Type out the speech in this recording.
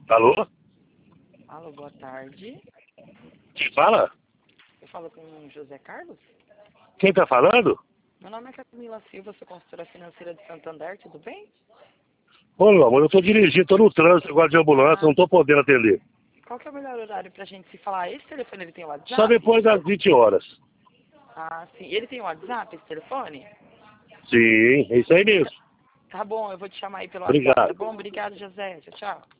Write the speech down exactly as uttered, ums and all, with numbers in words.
Alô? Alô, boa tarde. Quem fala? Eu falo com o José Carlos? Quem tá falando? Meu nome é Camila Silva, sou consultora financeira de Santander, tudo bem? Ô, meu amor, eu tô dirigindo, tô no trânsito, agora de ambulância, Ah, não tô podendo atender. qual que é o melhor horário pra gente se falar? Esse telefone ele tem WhatsApp? Só depois das vinte horas. Ah, sim. Ele tem WhatsApp, esse telefone? Sim, é isso aí mesmo. Tá bom, eu vou te chamar aí pelo WhatsApp, tá Obrigado. bom? Obrigado, José. Tchau, tchau.